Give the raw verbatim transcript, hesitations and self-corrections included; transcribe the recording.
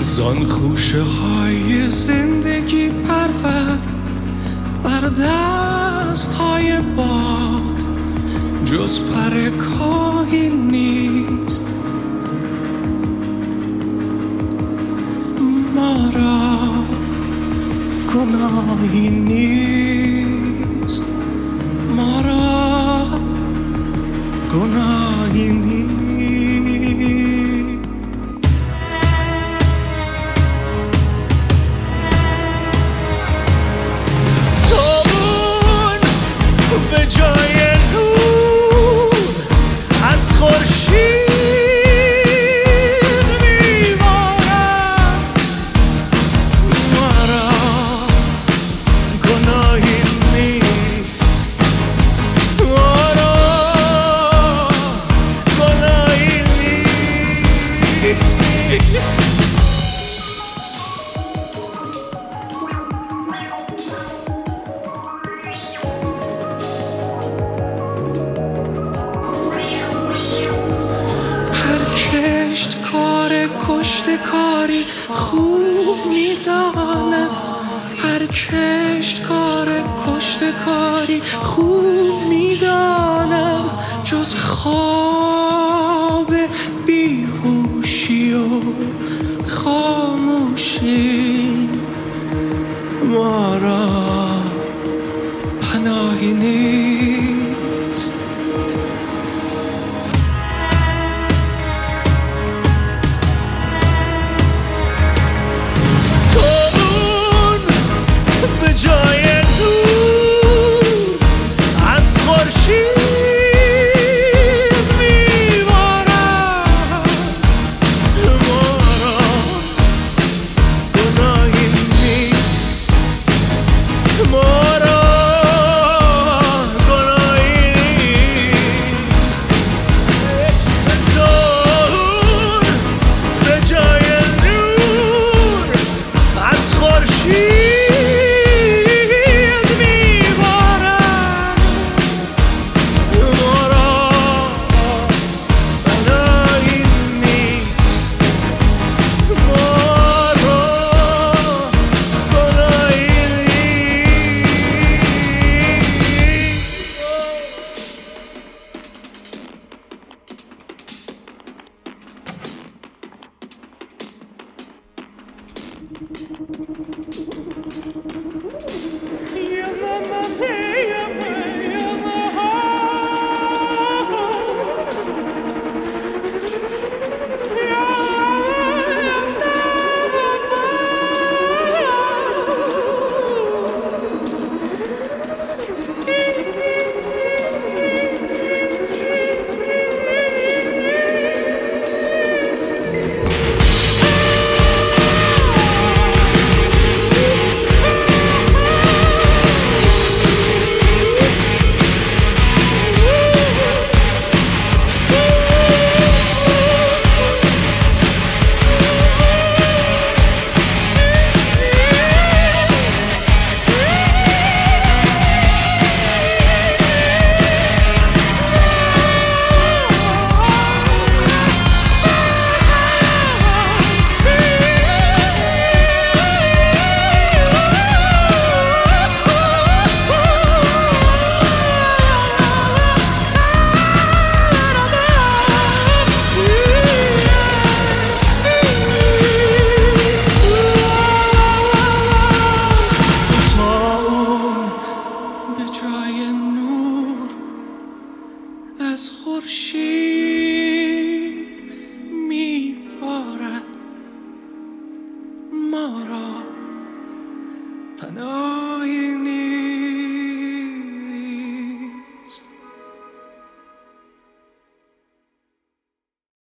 زان خوشه های زندگی پرور بر دست های باد جز پر کاهی نیست. ما را گناهی نیست، ما را گناهی نیست. تابون به جای نور از خورشید کشت کاری خوب میدانم، هر کشت کار کشت کاری خوب میدانم، جز خواب بیهوشی و خاموشی ما را پناهی نیست. جای دور از خورشید میبارم، ما را گناهی نیست، ما را گناهی نیست. دور به جای دور از خورشید از خورشید میبارد، ما را پناهی